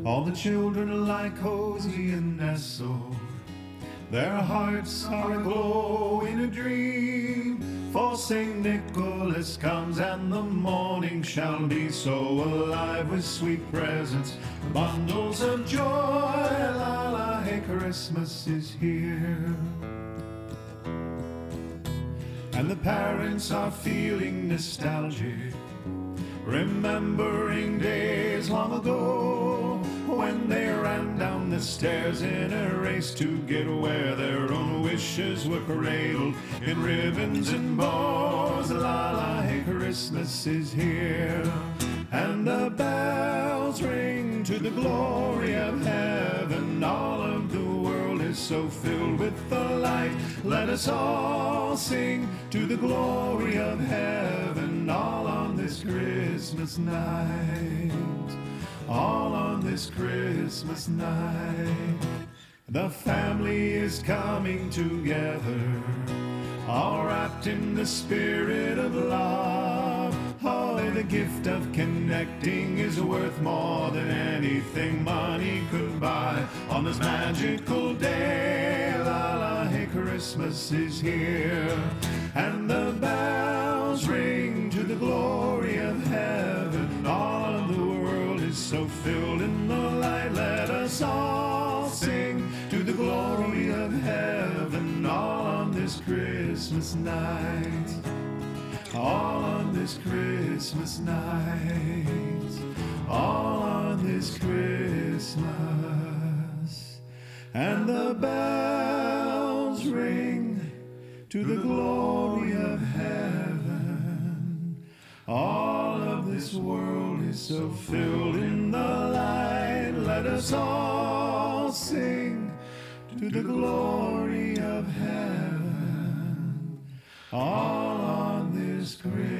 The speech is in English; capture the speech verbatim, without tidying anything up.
All the children lie cozy and nestled. Their hearts are aglow in a dream. For Saint Nicholas comes and the morning shall be so alive with sweet presents, bundles of joy. La la, hey, Christmas is here. And the parents are feeling nostalgic, remembering days long ago when they ran down the stairs in a race to get where their own wishes were cradled in ribbons and bows. La la, hey, Christmas is here. And the bells ring to the glory of heaven. All of the world is so filled with the light. Let us all sing to the glory of heaven, all on this Christmas night. All on this Christmas night. The family is coming together, all wrapped in the spirit of love. Oh, the gift of connecting is worth more than anything money could buy. On this magical day, la la, hey, Christmas is here. And the bells ring to the glory of heaven. All of the world is so filled in the light. Let us all sing to the glory of heaven, all on this Christmas night. All on this Christmas night. All on this Christmas. And the bells ring to the glory of heaven. All of this world is so filled in the light. Let us all sing to the glory of heaven. All on this Christmas.